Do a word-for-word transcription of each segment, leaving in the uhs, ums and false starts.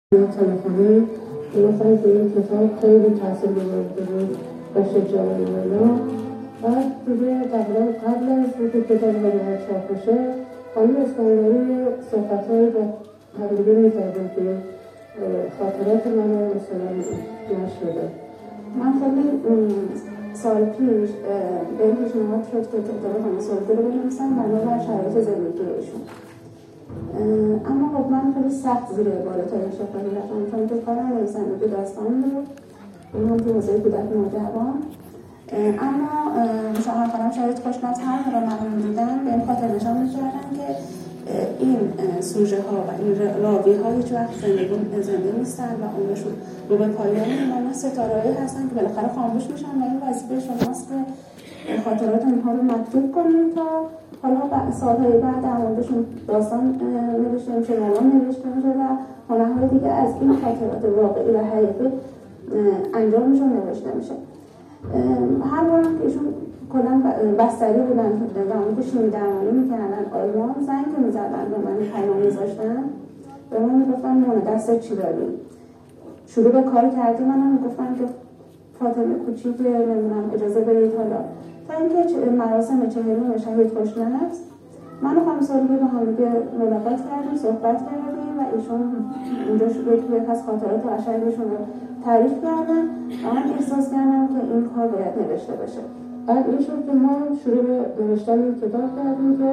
تلفنی گفتن که این کتاب خیلی تاثیر گذاشته بود و شجاعی اینا. بعد دیگه تقریبا قبل از اینکه کتاب باید چاپ بشه خانم اسکندری صحبت‌هایی با همدیگه می‌کردیم که خاطرات منو مثلا نشر بده. من خیلی سال پیش به این پیشنهاد شد که کتاب خانم سلطی رو بنویسم بنا بر شرایط زندگی ایشون. اما خب من خیلی سخت زیر بالاترین شکلی رفتم چون که کارم نویسندگی داستان بود، این هم تو حوزه کودک نوجوان. اما مثلا همکارم شاید خوشمزه هر موقع من می‌دیدن به این خاطر نشان می‌کردن که این سوژه ها و این راوی ها هیچ وقت زندگی زنده نیستن و عمرشون رو به پایان میمونه، ستاره‌ای هستن که بالاخره خاموش میشن و این وظیفه شماست که خاطرات اونها رو مکتوب کنید تا حالا سالهای بعد در موردشون داستان نوشته میشه، رمان نوشته میشه و هنرهای دیگه از این خاطرات واقعی و حقیقی انجامشون نوشته میشه. هر بارم که ایشون کلا بستری بودن که زمانی که شیمی درمانی میکردن آلمان زنگ که میزدن به من پیام میذاشتن به من میگفتن مونه دستت چی داری؟ شروع به کار کردی؟ منم میگفتن که فاطمه کوچیک نمیدونم اجازه بدید حالا تا اینکه مراسم چهلم شهید خوشنفس من و خانم سلطی با هم دیگه ملاقات کردیم، صحبت کردیم و ایشون اونجا شروع که یک از خاطرات قشنگشون رو تعریف کردن و من احساس کردم که این کار باید نوشته بشه. بعد این شد که ما شروع به نوشتن این کتاب کردیم که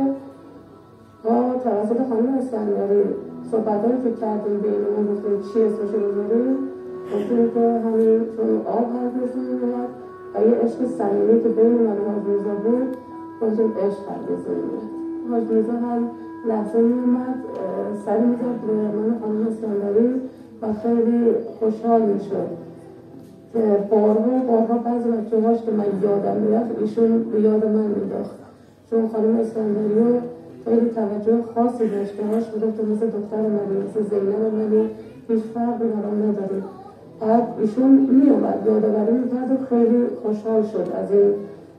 با توسط خانم اسکندری صحبت‌هایی که کردیم بینمون گفتیم چی اسمش رو بذاریم، گفتیم که همین چون آب حرف می‌زنیم و یه عشق صمیمی که بین من و حاج میرزا بود گفتیم عشق حرف می‌زنیم. حاج میرزا هم لحظه می‌اومد سری می‌زد به من و خانم اسکندری و خیلی خوشحال می‌شد که بارها بارها بعضی بچه‌هاش که من یادم میرفت ایشون به یاد من مینداخت، چون خانم اسکندری رو خیلی توجه خاصی داشت که هاش میگفت مثل دختر منی، مثل زینب منی، هیچ فرقی برام نداری. بعد ایشون میومد یادآوری میکرد و خیلی خوشحال شد از این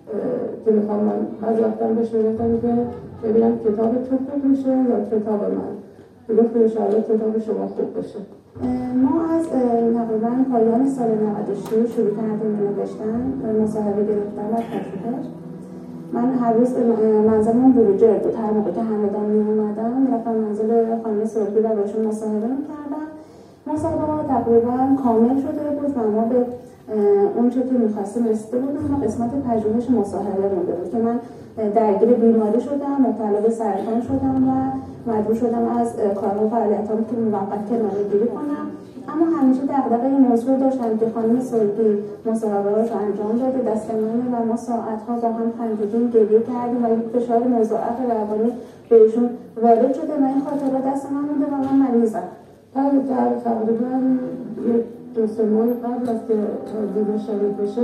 که میخوام من بعضی وقتا بهش میگفتم که ببینم کتاب تو خوب میشه یا کتاب من، میگفت که انشاءالله کتاب شما خوب بشه. ما از تقریبا پایان سال نود و شش شروع کردیم به نوشتن، مصاحبه گرفتن و پژوهش. من هر روز منزلمون بروجرد بود، هر موقع که همدان میومدم میرفتم منزل خانم سلطی و باشون مصاحبه میکردم. مصاحبه ها تقریبا کامل شده بود و ما به اون چه که میخواستیم رسیده بودیم و قسمت پژوهش مصاحبه مونده بود که من درگیر بیماری شدم، مبتلا به سرطان شدم و مجبور شدم از کارها و فعالیتام که موقت کناره‌گیری کنم. اما همیشه دغدغه این موضوع داشتم که خانم سلطی مصاحبه‌هاش انجام بده دست منه و ما ساعت‌ها با هم خندیدیم، گریه کردیم و یک فشار مضاعف روانی بهشون وارد شده و این خاطره دست من مونده و من مریضم. بعد در تقریبا یک دو سه ماه قبل از که دیگه شهید بشه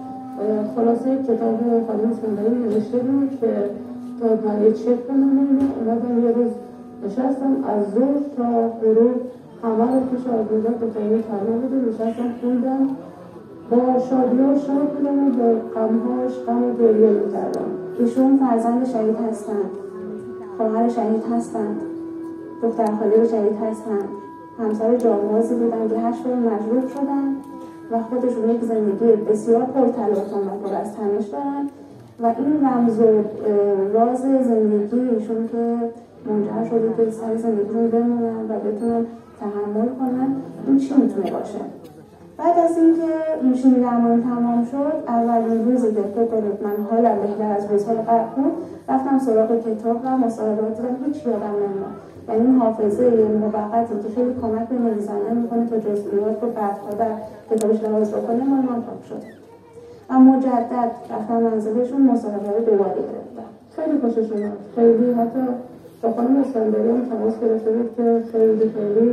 خلاصه کتاب خانم اسکندری نوشته بود که تا من یه چک کنم اومدم یه روز نشستم از ظهر تا غروب همه رو که شاهدوزت به خیلی تنها بودم نشستم خوندم، با شادی ها شاد بودم و با غمهاش غم و گریه میکردم. ایشون فرزند شهید هستند، خواهر شهید هستند، دختر خاله شهید هستند، همسر جانبازی بودن که هشت بار مجروح شدن و خودشون یک زندگی بسیار پرتلاطم و پر از تنش دارن و این رمز و راز زندگی ایشون که منجر شده که سر زندگیشون بمونن و بتونن تحمل کنن، این چی میتونه باشه؟ بعد از اینکه شیمی درمانی تمام شد، اولین روزی که فکر کنید من حالم بهتر از روزهای قبل بود، رفتم سراغ کتاب و مصاحبه‌ها دیدم هیچ یادم نمیاد. یعنی این حافظه موقتی که خیلی کمک به نویسنده میکنه تا جزئیات رو بعدها در کتابش لحاظ بکنه مال من پاک شد و مجدد رفتم منزلشون مصاحبه رو دوباره گرفتم. خیلی خوشش اومد، خیلی حتی با خانم اسکندری هم تماس گرفته بود که خیلی خیلی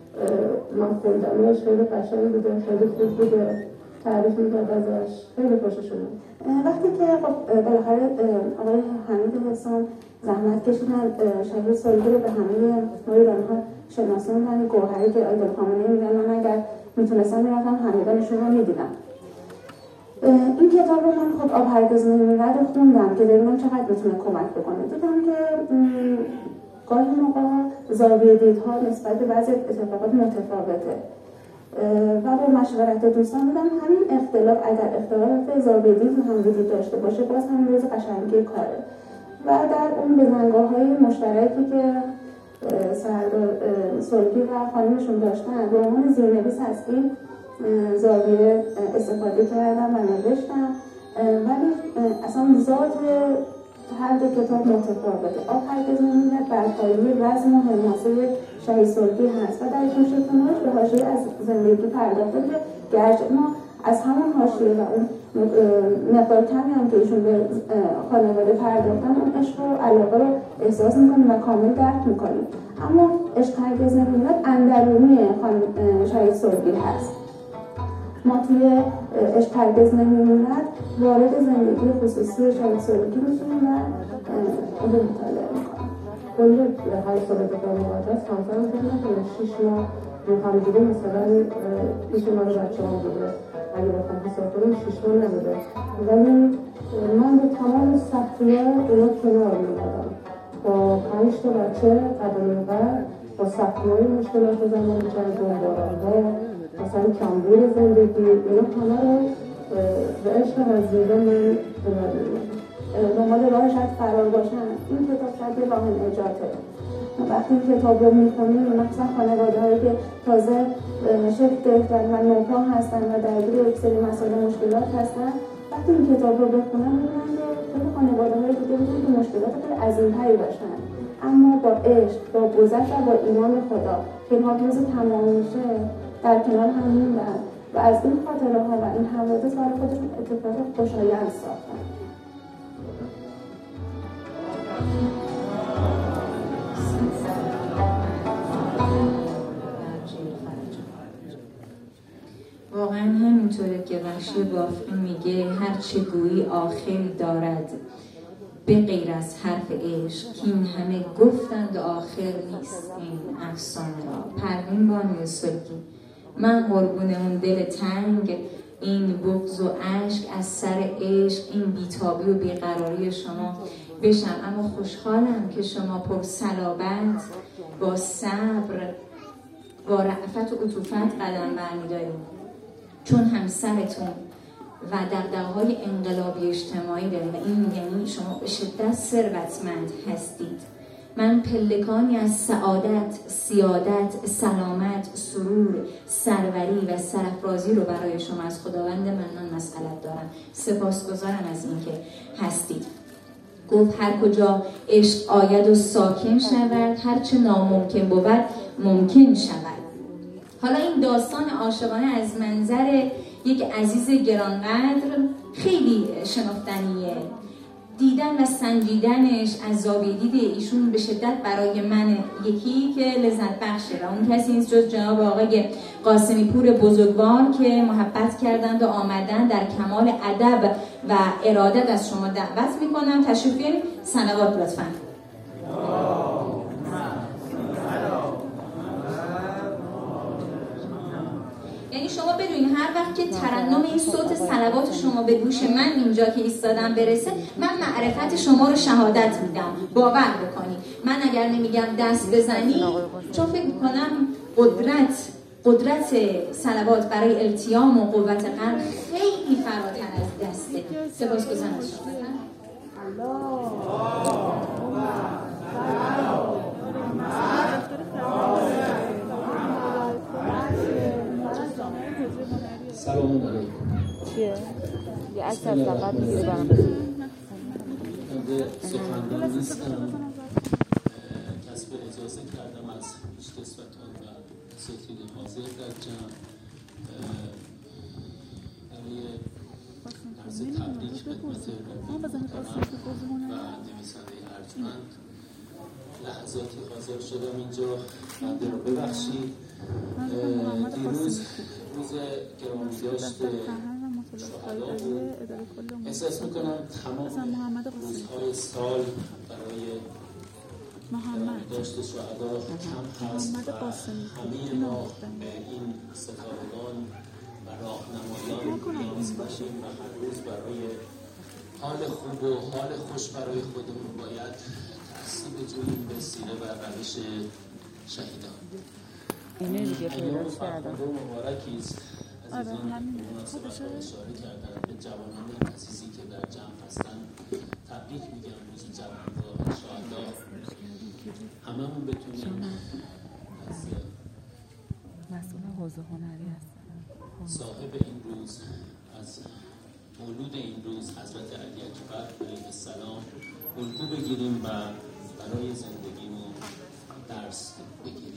من خوندمش خیلی قشنگ بوده، خیلی خوب بوده، تعریف میکرد ازش، خیلی خوشش اومد. وقتی که خب بالاخره آقای حمید حسان زحمت کشیدن شهید سلطی رو به همه ما ایرانی‌ها شناسوندن، گوهری که آیدل خامنه‌ای میگن من اگر میتونستم میرفتم همدانشون رو میدیدم. این کتاب رو من خب آب هرگز نمیرد خوندم که ببینم چقدر میتونه کمک بکنه. دیدم که گاهی موقع زاویه دیدها نسبت به بعضی اتفاقات متفاوته و با مشورت دوستان دیدم همین اختلاف اگر اختلاف زاویه دید هم وجود داشته باشه باز هم روز قشنگی کاره و در اون بزنگاه‌های مشترکی که سردار سلگی و خانمشون داشتن به عنوان زیرنویس از این زاویه استفاده کردم و نوشتم ولی اصلا ذات هر دو کتاب متفاوته. آب هرگز نمی‌میرد بر پایه رزم و حماسه شهید سلگی هست و در گوشه‌کنارش به حاشیه از زندگی پرداخته که گرچه ما از همون حاشیه و اون مقدار کمی هم که ایشون به خانواده پرداختن اون عشق و علاقه رو احساس می‌کنیم و کامل درک می‌کنیم، اما عشق هرگز نمی‌میرد اندرونی شهید سلگی هست. ما توی عشق هرگز نمی‌میرد وارد زندگی خصوصی شهید سلگی میشیم و اون رو مطالعه می‌کنیم. کل هر سال کتاب مقدس همزمان فکر نکنه شیش ماه رو همجوری مثلا ایشون مال بچه هم بوده، اگه بخوام حساب کنیم شیش ماه نبوده، ولی من به تمام سختی‌ها اینا کنار می‌دادم. با پنج تا بچه قدم اینقدر با سختی‌های مشکلات زمان جنگ و باران‌ها مثلا کمبود زندگی اینا همه رو به عشق وزیده من کنار می‌دادم. دنبال راه شاید فرار باشن این کتاب شاید یه راه نجاته. وقتی این کتاب رو می‌خونیم مثلا خانواده‌هایی که تازه شکل گرفتن و نوپا هستن و درگیر یک سری مسائل مشکلات هستن وقتی این کتاب رو بخونن می‌بینن که خیلی خانواده‌هایی دیگه بودن که مشکلات خیلی عظیم‌تری داشتن اما با عشق با گذشت و با ایمان خدا که اینها روز تمام میشه در کنار هم موندن و از این خاطره‌ها و این حوادث برای خودشون اتفاق خوشایند ساختن. واقعا همینطوره که وحشی بافقی میگه هر چه گویی آخری دارد به غیر از حرف عشق که این همه گفتند آخر نیست این افسانه را. پروین بانوی سلگی، من قربون اون دل تنگ این بغض و اشک از سر عشق این بیتابی و بیقراری شما بشم، اما خوشحالم که شما پر صلابت با صبر با رأفت و عطوفت قدم برمی‌دارید چون همسرتون و دغدغه‌های انقلابی اجتماعی دارید و این یعنی شما به شدت ثروتمند هستید. من پلکانی از سعادت، سیادت، سلامت، سرور، سروری و سرافرازی رو برای شما از خداوند منان مسئلت دارم. سپاسگزارم از اینکه هستید. گفت هر کجا عشق آید و ساکن شود، هر چه ناممکن بود ممکن شود. حالا این داستان عاشقانه از منظر یک عزیز گرانقدر خیلی شناختنیه. دیدن و سنجیدنش از زاویه دید ایشون به شدت برای من یکی که لذت بخشه و اون کسی نیست جز جناب آقای قاسمی پور بزرگوار که محبت کردند و آمدن در کمال ادب و ارادت از شما دعوت میکنم تشریف بیارید. صلوات لطفاً. یعنی شما بدونید هر وقت که ترنم این صوت صلوات شما به گوش من اینجا که ایستادم برسه من معرفت شما رو شهادت میدم. باور بکنید من اگر نمیگم دست بزنی چون فکر میکنم قدرت قدرت صلوات برای التیام و قوت قلب خیلی فراتر از دسته. سپاسگزارم از شما. سلام علیکم. چیه؟ یه عکس از لقب میگیری برام بزن. من سخنران نیستم. کسب اجازه کردم از پیشکسوتان و سفید حاضر در جمع برای عرض تبریک خدمت محترم و نویسنده ارجمند لحظاتی حاضر شدم اینجا. بنده رو ببخشید. دیروز روز گرامیداشت شهدا بود. احساس میکنم تمام روزهای سال برای گرامیداشت شهدا کم هست و همه ما به این ستارگان و راهنمایان نیاز داریم و هر روز برای حال خوب و حال خوش برای خودمون باید شخصی بجوییم به سیره و روش شهیدان. اینه دیگه پیداش کردم. مبارکی است عزیزان مناسبت اشاره کردن به جوانان عزیزی که در جمع هستند. تبریک میگم روز جوان رو انشاءالله هممون بتونیم از مسئول حوزه هنری هستن صاحب این روز، از مولود این روز حضرت علی اکبر علیه السلام الگو بگیریم و برای زندگیمون درس بگیریم.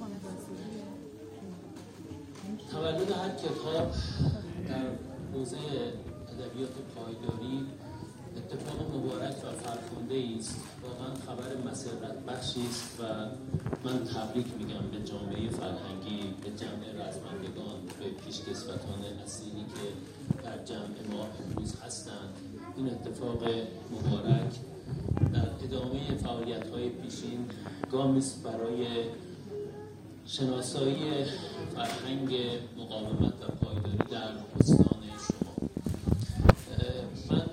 تولد هر کتاب در حوزه ادبیات پایداری اتفاق مبارک و فرخنده است. واقعا خبر مسرت بخشی است و من تبریک میگم به جامعه فرهنگی، به جمع رزمندگان، به پیشکسوتان اصیلی که در جمع ما امروز هستند. این اتفاق مبارک در ادامه فعالیت‌های پیشین گامی است برای شناسایی فرهنگ مقاومت و پایداری در استان شما. من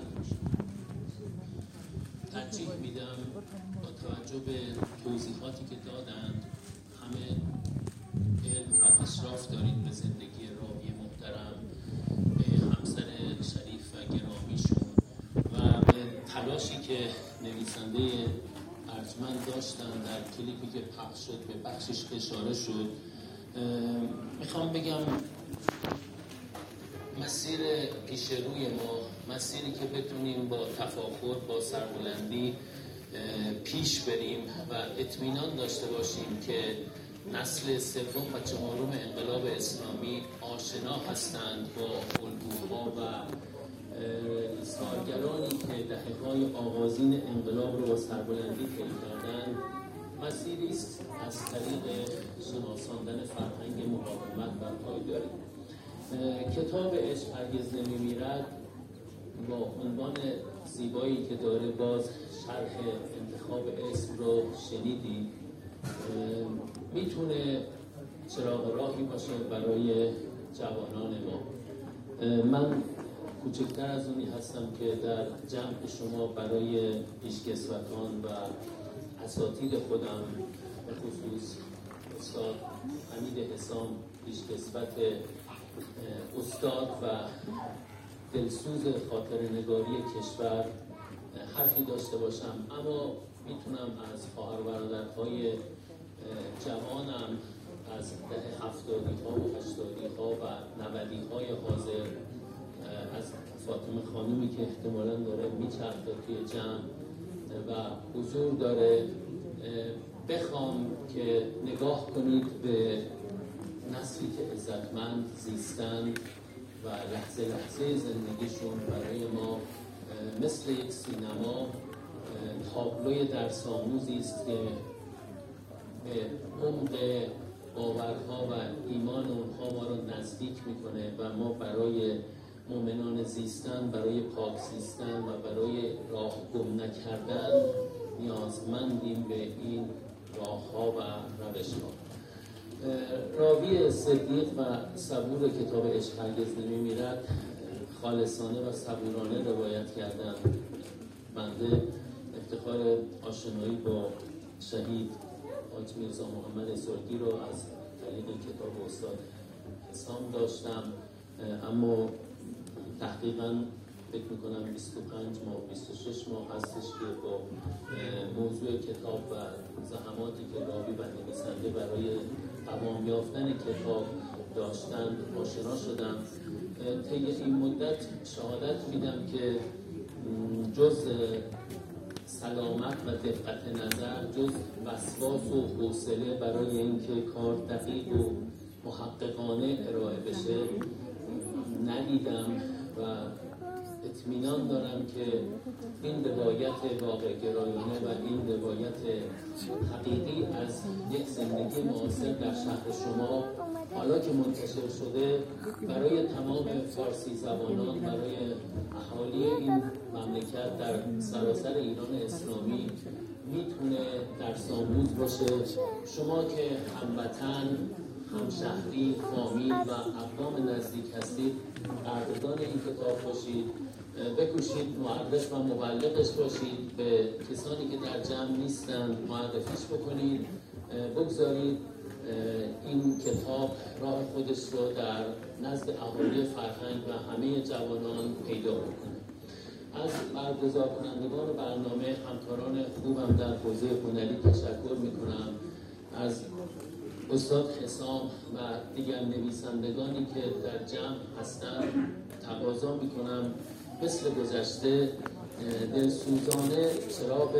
ترجیح میدم با توجه به توضیحاتی که دادند، همه علم و اشراف دارید به زندگی راوی محترم، به همسر شریف و گرامیشون و به تلاشی که نویسنده ارجمند داشتن در کلیپی که پخش شد به بخشش اشاره شد. میخوام بگم مسیر پیش روی ما، مسیری که بتونیم با تفاخر، با سربلندی پیش بریم و اطمینان داشته باشیم که نسل سوم و چهارم انقلاب اسلامی آشنا هستند با الگوها و سالگرانی که دهه‌های آغازین انقلاب رو با سربلندی طی کردند. مسیری است از طریق شناساندن فرهنگ مقاومت و پایداری. کتاب عشق هرگز نمیمیرد با عنوان زیبایی که داره، باز شرح انتخاب اسم رو شنیدید، میتونه چراغ راهی باشه برای جوانان ما. من کوچکتر از اونی هستم که در جمع شما برای پیشکسوتان و اساتید خودم، به خصوص استاد حمید حسام پیشکسوت استاد و دلسوز خاطرنگاری کشور، حرفی داشته باشم، اما میتونم از خواهر و برادرهای جوانم از دهه هفتادی ها و هشتادی ها و نودی های حاضر، از فاطمه خانومی که احتمالاً داره میچرخه توی جمع و حضور داره، بخوام که نگاه کنید به نسلی که عزتمند زیستن و لحظه لحظه زندگیشون برای ما مثل یک سینما تابلوی درس آموزی است که به عمق باورها و ایمان اونها ما رو نزدیک میکنه و ما برای مؤمنان زیستن، برای پاک زیستن و برای راه گم نکردن نیازمندیم به این راهها و روشها. راوی صدیق و صبور کتاب عشق هرگز نمیمیرد خالصانه و صبورانه روایت کردن. بنده افتخار آشنایی با شهید حاج میرزا محمد اسحاقی رو از طریق کتاب استاد حسام داشتم، اما تحقیقاً فکر میکنم بیست و پنج ماه بیست و شش ماه هستش که با موضوع کتاب و زحماتی که راوی و نویسنده برای قوام یافتن کتاب داشتن آشنا شدم. طی این مدت شهادت میدم که جز سلامت و دقت نظر، جز وسواس و حوصله برای اینکه کار دقیق و محققانه ارائه بشه ندیدم و اطمینان دارم که این روایت واقع گرایانه و این روایت حقیقی از یک زندگی معاصر در شهر شما حالا که منتشر شده برای تمام فارسی زبانان، برای اهالی این مملکت در سراسر ایران اسلامی میتونه درس آموز باشه. شما که هموطن، همشهری، فامیل و اقوام نزدیک هستید، قدردان این کتاب باشید بکوشید معرف و مبلغش باشید، به کسانی که در جمع نیستند معرفیش بکنید، بگذارید این کتاب راه خودش رو در نزد اهالی فرهنگ و همه جوانان پیدا بکنه. از برگزار کنندگان برنامه، همکاران خوبم در حوزه هنری تشکر میکنم. از استاد حسام و دیگر نویسندگانی که در جمع هستند تقاضا میکنم مثل گذشته دلسوزانه چراغ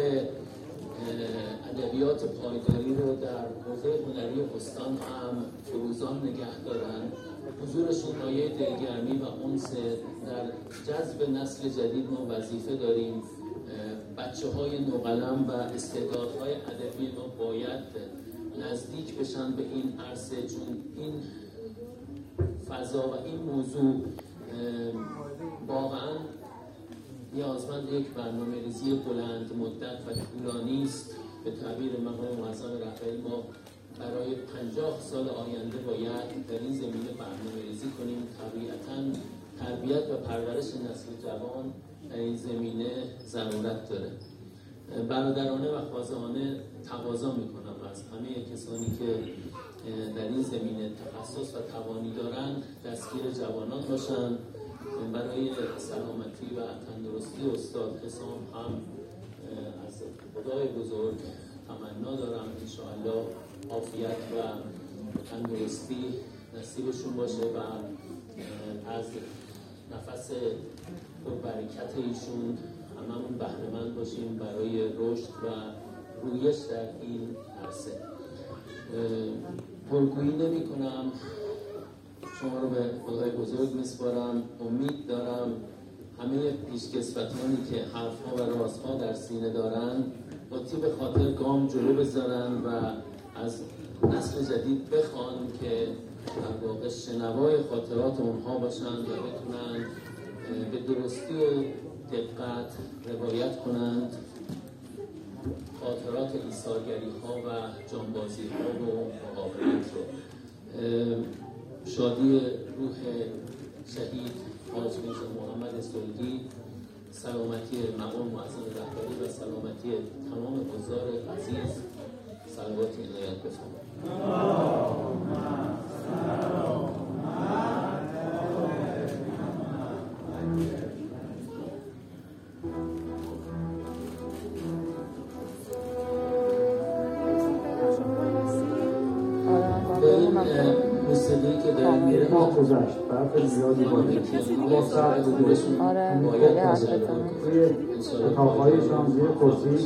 ادبیات پایداری رو در حوزه هنری استان هم فروزان نگه دارن. حضورشون مایه دلگرمی و انس. در جذب نسل جدید ما وظیفه داریم. بچه های نوقلم و استعدادهای ادبی ما باید نزدیک بشن به این عرصه، چون این فضا و این موضوع واقعا نیازمند یک برنامه ریزی بلند مدت و طولانی است. به تعبیر مقام معظم رهبری ما برای پنجاه سال آینده باید در این زمینه برنامه ریزی کنیم. طبیعتاً تربیت و پرورش نسل جوان در این زمینه ضرورت داره. برادرانه و خوازانه تقاضا میکنم از همه کسانی که در این زمینه تخصص و توانی دارند دستگیر جوانان باشند. برای سلامتی و تندرستی استاد حسام هم از خدای بزرگ تمنا دارم انشاءالله عافیت و تندرستی نصیبشون باشه و از نفس پربرکت ایشون هممون بهره‌مند باشیم برای رشد و رویش در این عرصه. پرگویی نمی کنم، شما رو به خدای بزرگ میسپارم. امید دارم همه پیشکسوتانی که حرفها و رازها در سینه دارن با طیب خاطر گام جلو بذارن و از نسل جدید بخوان که در واقع شنوای خاطرات اونها باشن و بتونن به درستی و دقت روایت کنند خاطرات ایثارگری ها و جانبازی ها و مقاومت رو. شادی روح شهید حاج میرزا محمد سلطی، سلامتی مقام معظم رهبری و سلامتی تمام حضار عزیز صلواتی عنایت بفرمایید. موسیقی که داریم میره ما گذشت برف زیادی باید اما سر بودشون باید تجربه توی اتاقهای شانزی کرسی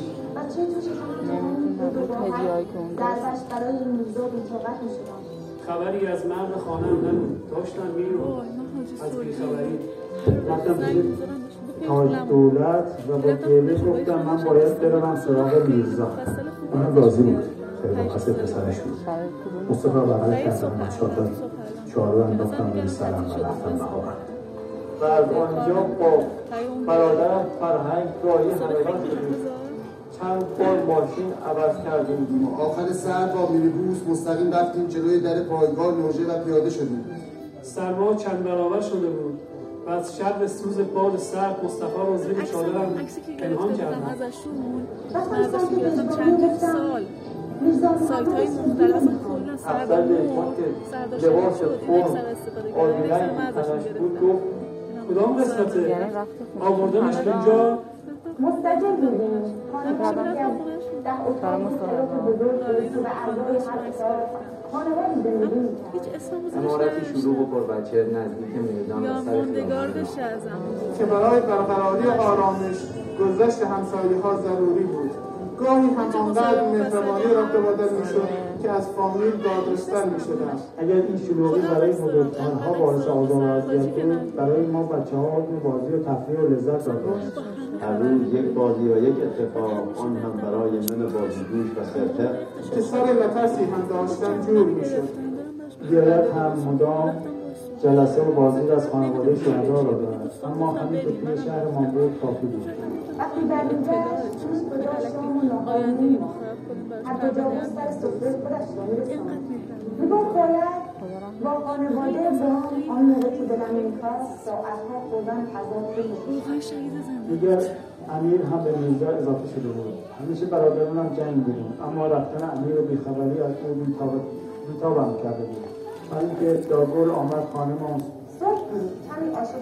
دربش برای این میزا بی‌طاقت می‌شدم. خبری از مرد خانه هم داشتن میرون از بیخبری رفتم توی تاج دولت و با گله گفتم من باید برم سراغ میرزا. اونم راضی بود. خیلی با قصد پسرش بود. مصطفی بغل کردم چادر چارو انداختم روی سرم و رفتم بهارم. و از آنجا با برادرم فرهنگ راهی همگان شدیم. چند بار ماشین عوض کردیم. آخر سر با مینیبوس مستقیم رفتیم جلوی در پایگاه نوژه و پیاده شدیم. سرما چند برابر شده بود و از شر سوز باد سرد مصطفی رو زیر چادرم پنهان کردم. سایت های مختلف اصلا کلا سردمون لباس فرم آدیلنگ تنش بود گفت کدام قسمته؟ آوردنش اینجا مستجر بودیم. خانواده از ده اتاق مختلف بزرگ و اعضای هر اتاق خانواده زندگی می‌کرد. عمارتی شلوغ و پربچه نزدیک میدان و سر ماندگار بشه از همون که برای برقراری آرامش گذشت همسایه‌ها ضروری بود. گاهی هم آنقدر مهربانی رابطه میشد که از فامیل دادرستر میشدند. اگر این شلوغی برای بزرگسال‌ها باعث آزار و اذیت بود، برای ما بچه‌ها حکم بازی و تفریح و لذت را داشت. هر روز یک بازی و یک اتفاق، آن هم برای من بازیگوش و سرتر که سر نفسی هم داشتن جور میشد. دیالت هم مدام جلسه و بازی از خانواده شهدا را دارد، اما همین که توی شهر ما بود کافی بود. وقتی برمیگشت چیز گذاشت شام و ناهاری ما حتی جا بود سر سفره خودش را میرساند. میگفت باید با خانواده با آن موقع که دلم می‌خواست ساعت‌ها خوردن غذا دیگر امیر هم به میرزا اضافه شده بود. همیشه برادران هم جنگ بودیم، اما رفتن امیر و بیخبری از او بیتابم کرده بود. ولی که داگل آمد خانه ما صبح